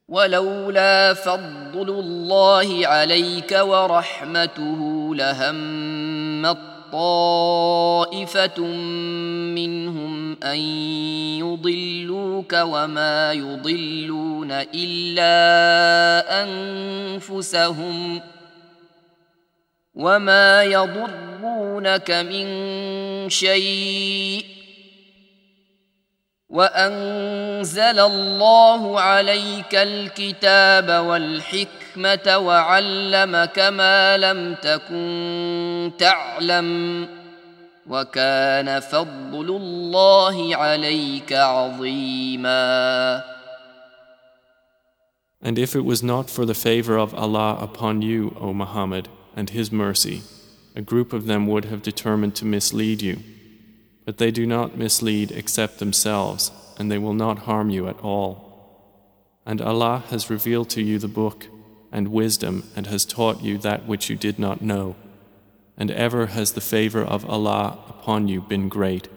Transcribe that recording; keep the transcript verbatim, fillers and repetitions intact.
ولولا فضل الله عليك ورحمته لهمت طائفة منهم أن يضلوك وما يضلون إلا أنفسهم وما يضرونك من شيء وأنزل الله عليك الكتاب والحكمة وعلمك ما لم تكن تعلم وكان فضل الله عليك عظيما. And if it was not for the favor of Allah upon you, O Muhammad, and His mercy, a group of them would have determined to mislead you. But they do not mislead except themselves, and they will not harm you at all. And Allah has revealed to you the book and wisdom and has taught you that which you did not know. And ever has the favor of Allah upon you been great.